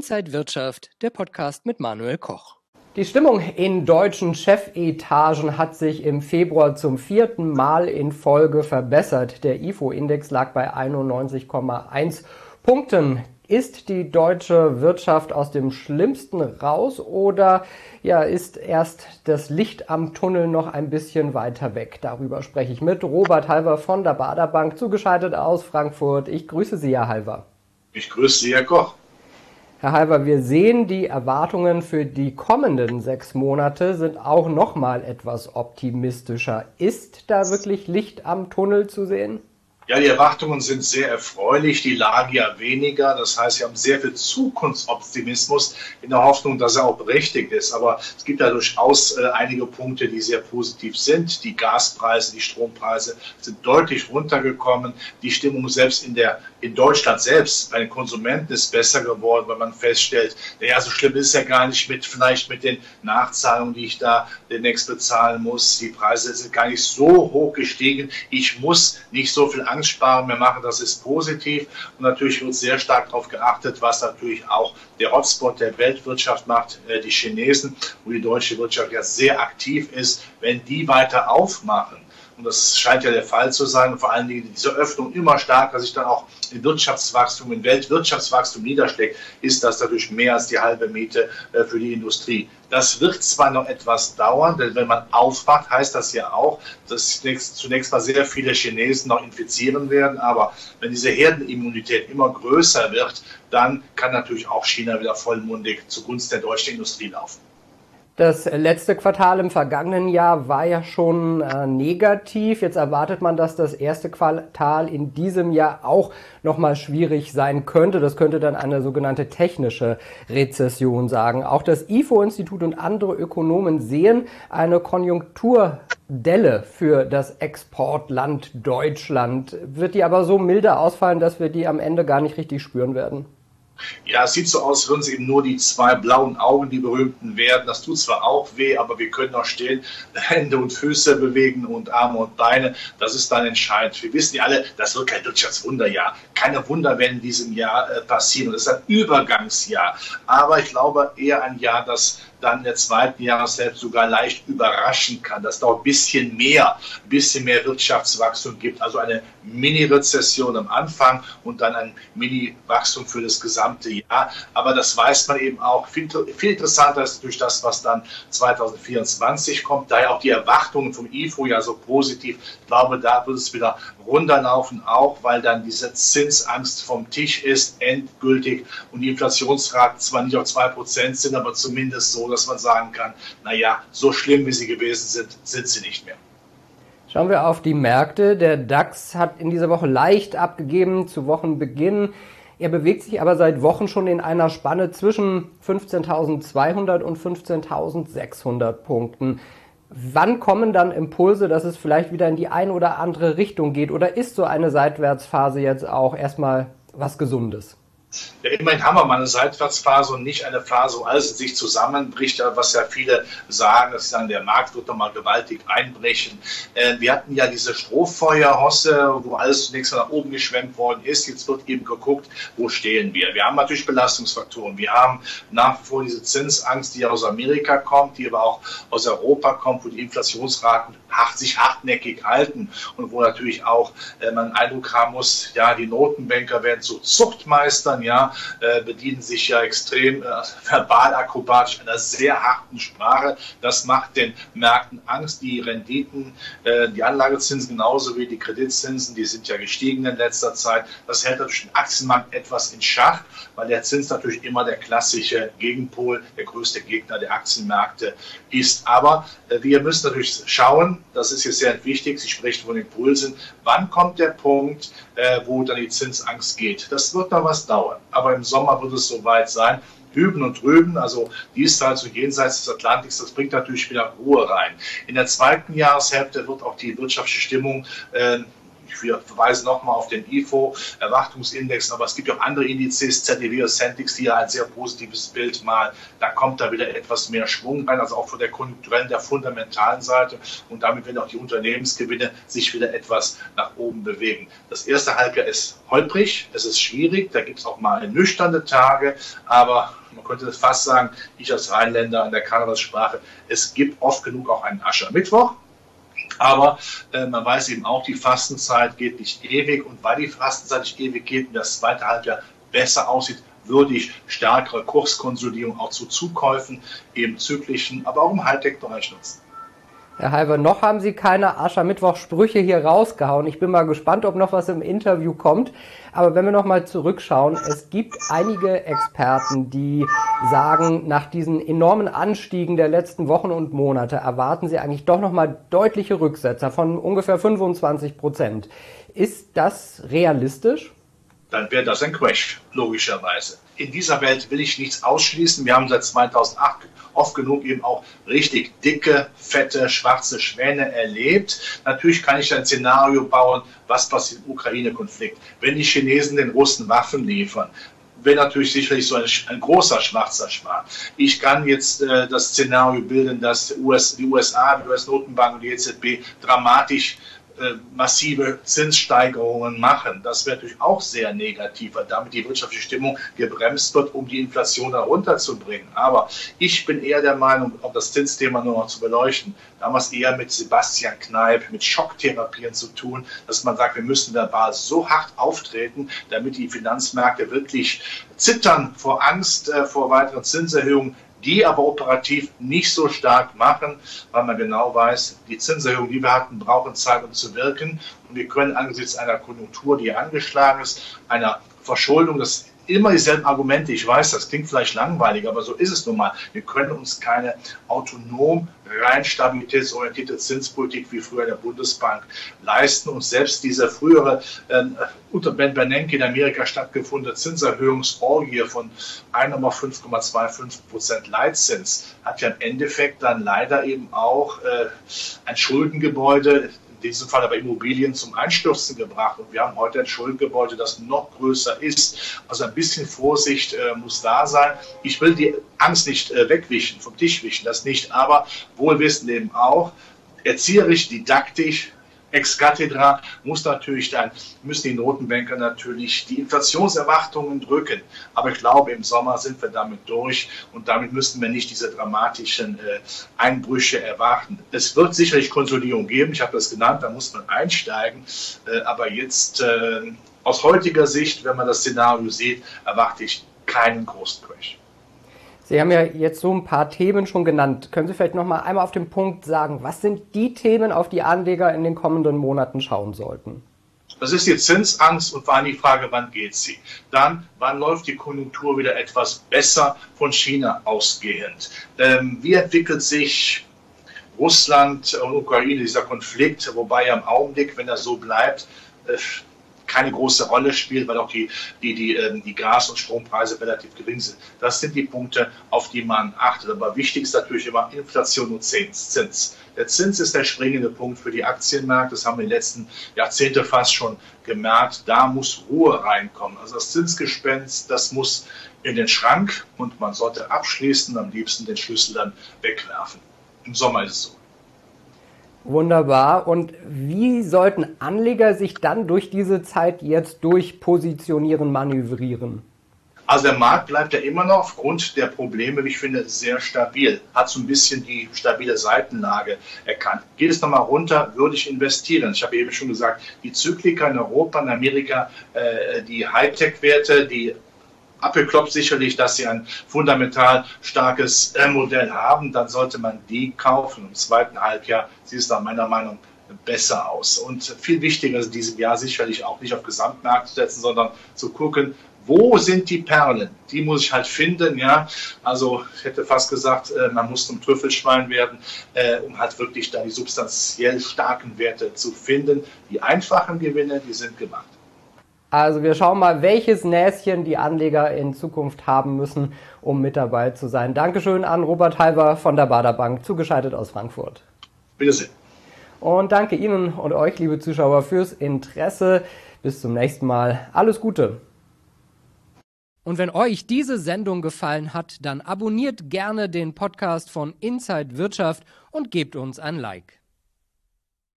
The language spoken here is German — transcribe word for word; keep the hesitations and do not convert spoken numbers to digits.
Inside Wirtschaft, der Podcast mit Manuel Koch. Die Stimmung in deutschen Chefetagen hat sich im Februar zum vierten Mal in Folge verbessert. Der I F O-Index lag bei einundneunzig Komma eins Punkten. Ist die deutsche Wirtschaft aus dem Schlimmsten raus oder ja, ist erst das Licht am Tunnel noch ein bisschen weiter weg? Darüber spreche ich mit Robert Halver von der Baader Bank, zugeschaltet aus Frankfurt. Ich grüße Sie, Herr Halver. Ich grüße Sie, Herr Koch. Herr Halver, wir sehen, die Erwartungen für die kommenden sechs Monate sind auch noch mal etwas optimistischer. Ist da wirklich Licht am Tunnel zu sehen? Ja, die Erwartungen sind sehr erfreulich, die Lage ja weniger. Das heißt, wir haben sehr viel Zukunftsoptimismus in der Hoffnung, dass er auch berechtigt ist. Aber es gibt ja durchaus äh, einige Punkte, die sehr positiv sind. Die Gaspreise, die Strompreise sind deutlich runtergekommen. Die Stimmung selbst in der in Deutschland selbst bei den Konsumenten ist besser geworden, weil man feststellt, naja, so schlimm ist es ja gar nicht mit vielleicht mit den Nachzahlungen, die ich da demnächst bezahlen muss. Die Preise sind gar nicht so hoch gestiegen. Ich muss nicht so viel Angst mehr machen, das ist positiv. Und natürlich wird sehr stark darauf geachtet, was natürlich auch der Hotspot der Weltwirtschaft macht, die Chinesen, wo die deutsche Wirtschaft ja sehr aktiv ist. Wenn die weiter aufmachen, und das scheint ja der Fall zu sein, und vor allen Dingen diese Öffnung immer stärker sich dann auch in Wirtschaftswachstum, in Weltwirtschaftswachstum niederschlägt, ist das natürlich mehr als die halbe Miete für die Industrie. Das wird zwar noch etwas dauern, denn wenn man aufmacht, heißt das ja auch, dass zunächst mal sehr viele Chinesen noch infizieren werden, aber wenn diese Herdenimmunität immer größer wird, dann kann natürlich auch China wieder vollmundig zugunsten der deutschen Industrie laufen. Das letzte Quartal im vergangenen Jahr war ja schon äh, negativ. Jetzt erwartet man, dass das erste Quartal in diesem Jahr auch nochmal schwierig sein könnte. Das könnte dann eine sogenannte technische Rezession sagen. Auch das I F O-Institut und andere Ökonomen sehen eine Konjunkturdelle für das Exportland Deutschland. Wird die aber so milde ausfallen, dass wir die am Ende gar nicht richtig spüren werden? Ja, es sieht so aus, als würden es eben nur die zwei blauen Augen, die berühmten, werden. Das tut zwar auch weh, aber wir können auch stehen, Hände und Füße bewegen und Arme und Beine. Das ist dann entscheidend. Wir wissen ja alle, das wird kein Wirtschaftswunderjahr. Keine Wunder werden in diesem Jahr äh, passieren. Das ist ein Übergangsjahr. Aber ich glaube eher ein Jahr, das dann in der zweiten Jahreshälfte sogar leicht überraschen kann, dass da auch ein bisschen mehr, ein bisschen mehr Wirtschaftswachstum gibt. Also eine Mini-Rezession am Anfang und dann ein Mini-Wachstum für das gesamte Jahr. Aber das weiß man eben auch. Viel, viel interessanter ist durch das, was dann zwanzig vierundzwanzig kommt. Daher auch die Erwartungen vom I F O ja so positiv. Ich glaube, da wird es wieder runterlaufen, auch weil dann diese Zinsangst vom Tisch ist, endgültig. Und die Inflationsraten zwar nicht auf zwei Prozent sind, aber zumindest so, dass man sagen kann, naja, so schlimm wie sie gewesen sind, sind sie nicht mehr. Schauen wir auf die Märkte. Der DAX hat in dieser Woche leicht abgegeben zu Wochenbeginn. Er bewegt sich aber seit Wochen schon in einer Spanne zwischen fünfzehntausendzweihundert und fünfzehntausendsechshundert Punkten. Wann kommen dann Impulse, dass es vielleicht wieder in die eine oder andere Richtung geht? Oder ist so eine Seitwärtsphase jetzt auch erstmal was Gesundes? Ja, immerhin haben wir mal eine Seitwärtsphase und nicht eine Phase, wo alles in sich zusammenbricht, was ja viele sagen, dass sie sagen, der Markt wird nochmal gewaltig einbrechen. Äh, wir hatten ja diese Strohfeuerhosse, wo alles zunächst mal nach oben geschwemmt worden ist. Jetzt wird eben geguckt, wo stehen wir. Wir haben natürlich Belastungsfaktoren. Wir haben nach wie vor diese Zinsangst, die aus Amerika kommt, die aber auch aus Europa kommt, wo die Inflationsraten sich hartnäckig halten und wo natürlich auch äh, man einen Eindruck haben muss, ja, die Notenbanker werden zu Zuchtmeistern, ja, äh, bedienen sich ja extrem äh, verbal akrobatisch einer sehr harten Sprache. Das macht den Märkten Angst. Die Renditen, äh, die Anlagezinsen genauso wie die Kreditzinsen, die sind ja gestiegen in letzter Zeit. Das hält natürlich den Aktienmarkt etwas in Schach, weil der Zins natürlich immer der klassische Gegenpol, der größte Gegner der Aktienmärkte ist. Aber äh, wir müssen natürlich schauen, das ist jetzt sehr wichtig, Sie sprechen von Impulsen, wann kommt der Punkt, äh, wo dann die Zinsangst geht. Das wird noch was dauern, aber im Sommer wird es soweit sein. Hüben und drüben, also diesseits und jenseits des Atlantiks, das bringt natürlich wieder Ruhe rein. In der zweiten Jahreshälfte wird auch die wirtschaftliche Stimmung äh, Ich verweise nochmal auf den I F O-Erwartungsindex, aber es gibt auch andere Indizes, Z D W oder Centix, die ja ein sehr positives Bild malen. Da kommt da wieder etwas mehr Schwung rein, also auch von der konjunkturellen, der fundamentalen Seite. Und damit werden auch die Unternehmensgewinne sich wieder etwas nach oben bewegen. Das erste Halbjahr ist holprig, es ist schwierig, da gibt es auch mal nüchterne Tage, aber man könnte fast sagen, ich als Rheinländer in der Karnevalssprache, es gibt oft genug auch einen Aschermittwoch. Aber äh, man weiß eben auch, die Fastenzeit geht nicht ewig. Und weil die Fastenzeit nicht ewig geht und das zweite Halbjahr besser aussieht, würde ich stärkere Kurskonsolidierung auch zu Zukäufen, eben zyklischen, aber auch im Hightech-Bereich nutzen. Herr Halver, noch haben Sie keine Aschermittwoch-Sprüche hier rausgehauen. Ich bin mal gespannt, ob noch was im Interview kommt. Aber wenn wir noch mal zurückschauen, es gibt einige Experten, die sagen, nach diesen enormen Anstiegen der letzten Wochen und Monate erwarten sie eigentlich doch noch mal deutliche Rücksetzer von ungefähr fünfundzwanzig Prozent. Ist das realistisch? Dann wäre das ein Crash, logischerweise. In dieser Welt will ich nichts ausschließen. Wir haben seit zweitausendacht oft genug eben auch richtig dicke, fette, schwarze Schwäne erlebt. Natürlich kann ich ein Szenario bauen, was passiert im Ukraine-Konflikt. Wenn die Chinesen den Russen Waffen liefern, wäre natürlich sicherlich so ein, ein großer schwarzer Schwan. Ich kann jetzt äh, das Szenario bilden, dass die U S, die U S A, die U S-Notenbank und die E Z B dramatisch massive Zinssteigerungen machen. Das wäre natürlich auch sehr negativ, weil damit die wirtschaftliche Stimmung gebremst wird, um die Inflation herunterzubringen. Aber ich bin eher der Meinung, um das Zinsthema nur noch zu beleuchten, damals eher mit Sebastian Kneipp, mit Schocktherapien zu tun, dass man sagt, wir müssen der Basis so hart auftreten, damit die Finanzmärkte wirklich zittern vor Angst äh, vor weiteren Zinserhöhungen, die aber operativ nicht so stark machen, weil man genau weiß, die Zinserhöhungen, die wir hatten, brauchen Zeit, um zu wirken. Und wir können angesichts einer Konjunktur, die angeschlagen ist, einer Verschuldung, das immer dieselben Argumente, ich weiß, das klingt vielleicht langweilig, aber so ist es nun mal. Wir können uns keine autonom, rein stabilitätsorientierte Zinspolitik wie früher in der Bundesbank leisten. Und selbst diese frühere äh, unter Ben Bernanke in Amerika stattgefundene Zinserhöhungsorgie von eins Komma fünf Komma fünfundzwanzig Prozent Leitzins hat ja im Endeffekt dann leider eben auch äh, ein Schuldengebäude, in diesem Fall aber Immobilien, zum Einstürzen gebracht. Und wir haben heute ein Schuldengebäude, das noch größer ist. Also ein bisschen Vorsicht äh, muss da sein. Ich will die Angst nicht äh, wegwischen, vom Tisch wischen, das nicht. Aber wohlwissend eben auch, erzieherisch, didaktisch, ex cathedra muss natürlich dann, müssen die Notenbanker natürlich die Inflationserwartungen drücken. Aber ich glaube, im Sommer sind wir damit durch und damit müssen wir nicht diese dramatischen äh, Einbrüche erwarten. Es wird sicherlich Konsolidierung geben, ich habe das genannt, da muss man einsteigen. Äh, aber jetzt äh, aus heutiger Sicht, wenn man das Szenario sieht, erwarte ich keinen großen Crash. Sie haben ja jetzt so ein paar Themen schon genannt. Können Sie vielleicht noch mal einmal auf den Punkt sagen, was sind die Themen, auf die Anleger in den kommenden Monaten schauen sollten? Das ist die Zinsangst und vor allem die Frage, wann geht sie? Dann, wann läuft die Konjunktur wieder etwas besser von China ausgehend? Ähm, wie entwickelt sich Russland und Ukraine, dieser Konflikt, wobei ja im Augenblick, wenn er so bleibt, äh, keine große Rolle spielt, weil auch die, die, die, die Gas- und Strompreise relativ gering sind. Das sind die Punkte, auf die man achtet. Aber wichtig ist natürlich immer Inflation und Zins. Der Zins ist der springende Punkt für die Aktienmärkte. Das haben wir in den letzten Jahrzehnten fast schon gemerkt. Da muss Ruhe reinkommen. Also das Zinsgespenst, das muss in den Schrank und man sollte abschließen, am liebsten den Schlüssel dann wegwerfen. Im Sommer ist es so. Wunderbar. Und wie sollten Anleger sich dann durch diese Zeit jetzt durchpositionieren, manövrieren? Also der Markt bleibt ja immer noch aufgrund der Probleme, wie ich finde, sehr stabil. Hat so ein bisschen die stabile Seitenlage erkannt. Geht es nochmal runter, würde ich investieren. Ich habe eben schon gesagt, die Zyklika in Europa, in Amerika, äh, die Hightech-Werte, die Apple klopft sicherlich, dass sie ein fundamental starkes äh, Modell haben, dann sollte man die kaufen. Im zweiten Halbjahr sieht es nach meiner Meinung besser aus. Und viel wichtiger ist in diesem Jahr sicherlich auch nicht auf Gesamtmarkt zu setzen, sondern zu gucken, wo sind die Perlen? Die muss ich halt finden, ja. Also ich hätte fast gesagt, äh, man muss zum Trüffelschwein werden, äh, um halt wirklich da die substanziell starken Werte zu finden. Die einfachen Gewinne, die sind gemacht. Also wir schauen mal, welches Näschen die Anleger in Zukunft haben müssen, um mit dabei zu sein. Dankeschön an Robert Halver von der Baader Bank, zugeschaltet aus Frankfurt. Bitte sehr. Und danke Ihnen und euch, liebe Zuschauer, fürs Interesse. Bis zum nächsten Mal. Alles Gute. Und wenn euch diese Sendung gefallen hat, dann abonniert gerne den Podcast von Inside Wirtschaft und gebt uns ein Like.